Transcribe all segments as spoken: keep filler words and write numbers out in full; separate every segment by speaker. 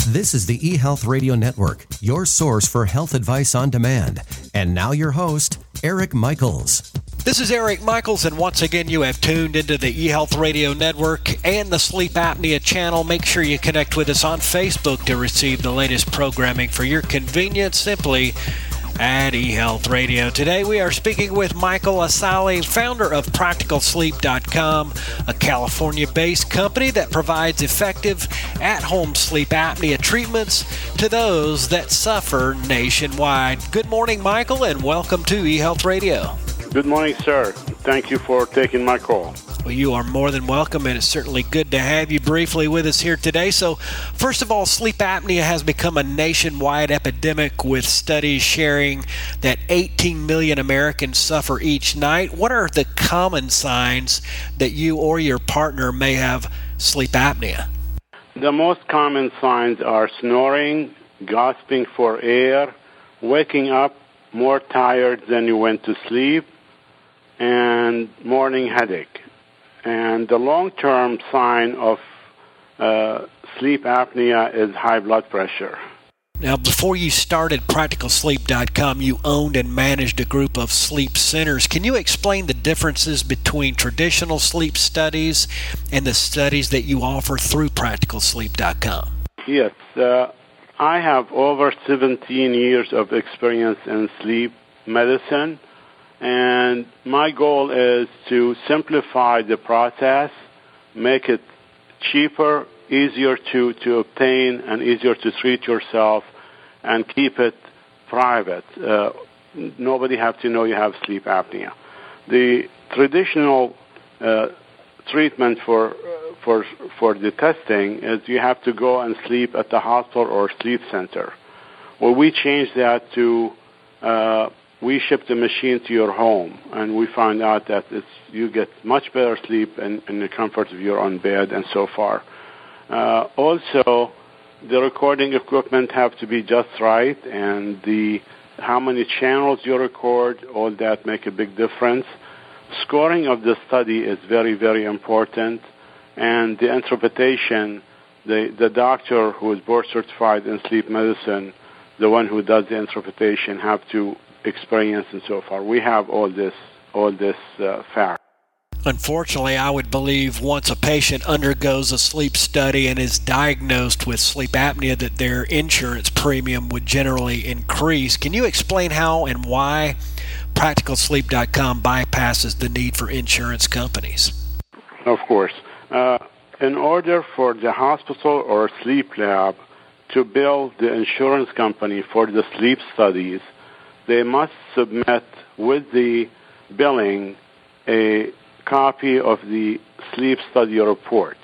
Speaker 1: This is the eHealth Radio Network, your source for health advice on demand. And now your host, Eric Michaels.
Speaker 2: This is Eric Michaels, and once again, you have tuned into the eHealth Radio Network and the Sleep Apnea channel. Make sure you connect with us on Facebook to receive the latest programming for your convenience. Simply at eHealth Radio. Today we are speaking with Michael Asali, founder of Practical Sleep dot com, a California-based company that provides effective at-home sleep apnea treatments to those that suffer nationwide. Good morning, Michael, and welcome to eHealth Radio.
Speaker 3: Good morning, sir. Thank you for taking my call.
Speaker 2: Well, you are more than welcome, and it's certainly good to have you briefly with us here today. So, first of all, sleep apnea has become a nationwide epidemic, with studies sharing that eighteen million Americans suffer each night. What are the common signs that you or your partner may have sleep apnea?
Speaker 3: The most common signs are snoring, gasping for air, waking up more tired than you went to sleep, and morning headache. And the long-term sign of uh, sleep apnea is high blood pressure.
Speaker 2: Now, before you started Practical Sleep dot com, you owned and managed a group of sleep centers. Can you explain the differences between traditional sleep studies and the studies that you offer through Practical Sleep dot com?
Speaker 3: Yes. Uh, I have over seventeen years of experience in sleep medicine. And my goal is to simplify the process, make it cheaper, easier to, to obtain, and easier to treat yourself, and keep it private. Uh, nobody has to know you have sleep apnea. The traditional uh, treatment for for for the testing is you have to go and sleep at the hospital or sleep center. Well, we changed that to uh, we ship the machine to your home, and we find out that it's, you get much better sleep in, in the comfort of your own bed and so far. Uh, also, the recording equipment have to be just right, and the how many channels you record, all that make a big difference. Scoring of the study is very, very important, and the interpretation, the, the doctor who is board certified in sleep medicine, the one who does the interpretation, have to experience and so far. We have all this, all this uh, fact.
Speaker 2: Unfortunately, I would believe once a patient undergoes a sleep study and is diagnosed with sleep apnea that their insurance premium would generally increase. Can you explain how and why Practical Sleep dot com bypasses the need for insurance companies?
Speaker 3: Of course. Uh, in order for the hospital or sleep lab to bill the insurance company for the sleep studies, they must submit with the billing a copy of the sleep study report.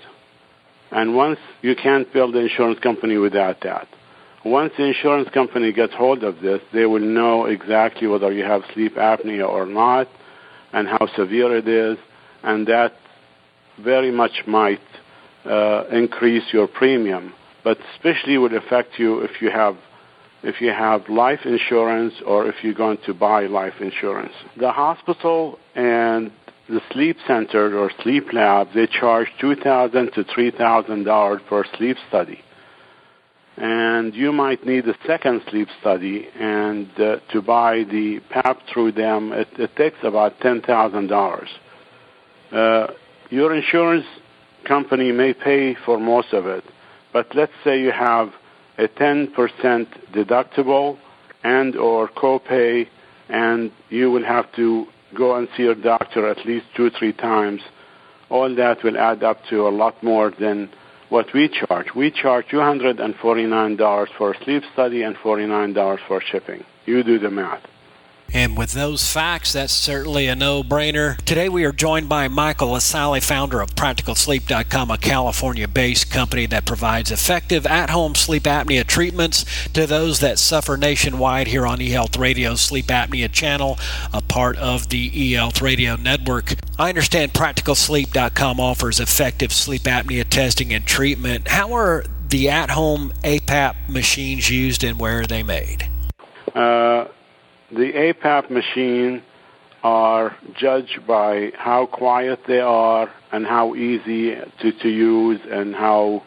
Speaker 3: And once you can't bill the insurance company without that. Once the insurance company gets hold of this, they will know exactly whether you have sleep apnea or not and how severe it is, and that very much might uh, increase your premium, but especially would affect you if you have if you have life insurance or if you're going to buy life insurance. The hospital and the sleep center or sleep lab, they charge two thousand dollars to three thousand dollars per sleep study. And you might need a second sleep study, and uh, to buy the P A P through them, it, it takes about ten thousand dollars. Uh, your insurance company may pay for most of it, but let's say you have a ten percent deductible and or copay, and you will have to go and see your doctor at least two, three times. All that will add up to a lot more than what we charge. We charge two hundred forty-nine dollars for a sleep study and forty-nine dollars for shipping. You do the math.
Speaker 2: And with those facts, that's certainly a no-brainer. Today we are joined by Michael Asali, founder of Practical Sleep dot com, a California-based company that provides effective at-home sleep apnea treatments to those that suffer nationwide here on eHealth Radio's Sleep Apnea channel, a part of the eHealth Radio Network. I understand Practical Sleep dot com offers effective sleep apnea testing and treatment. How are the at-home A P A P machines used and where are they made?
Speaker 3: Uh... The A P A P machine are judged by how quiet they are and how easy to, to use and how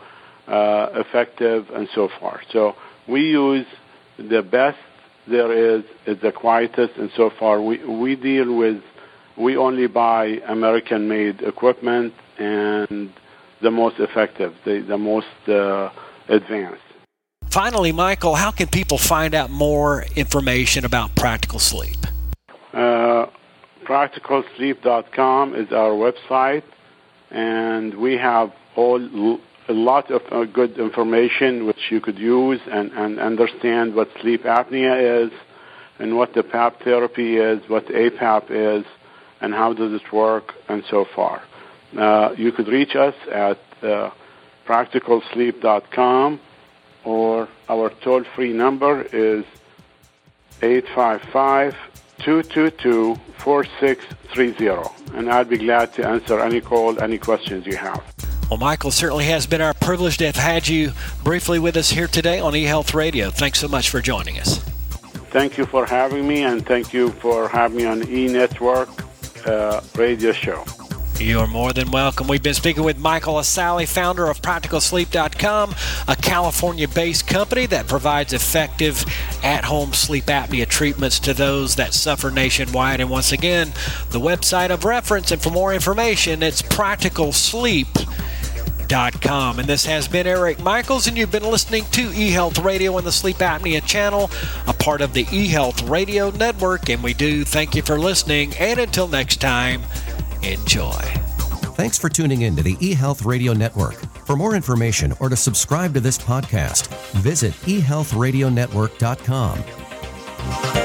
Speaker 3: uh, effective, and so forth. So we use the best there is, is the quietest, and so far we, we deal with, we only buy American-made equipment and the most effective, the, the most uh, advanced.
Speaker 2: Finally, Michael, how can people find out more information about Practical Sleep?
Speaker 3: Uh, practical sleep dot com is our website, and we have all a lot of uh, good information which you could use and, and understand what sleep apnea is and what the P A P therapy is, what A P A P is, and how does it work, and so far. Uh, you could reach us at uh, practical sleep dot com, or our toll-free number is eight five five, two two two, four six three zero, and I'd be glad to answer any call, any questions you have.
Speaker 2: Well, Michael, certainly has been our privilege to have had you briefly with us here today on eHealth Radio. Thanks so much for joining us.
Speaker 3: Thank you for having me, and thank you for having me on eNetwork uh, radio show.
Speaker 2: You're more than welcome. We've been speaking with Michael Assali, founder of practical sleep dot com, a California-based company that provides effective at-home sleep apnea treatments to those that suffer nationwide. And once again, the website of reference, and for more information, it's practical sleep dot com. And this has been Eric Michaels, and you've been listening to eHealth Radio on the Sleep Apnea Channel, a part of the eHealth Radio Network. And we do thank you for listening. And until next time, enjoy.
Speaker 1: Thanks for tuning in to the eHealth Radio Network. For more information or to subscribe to this podcast, visit e health radio network dot com.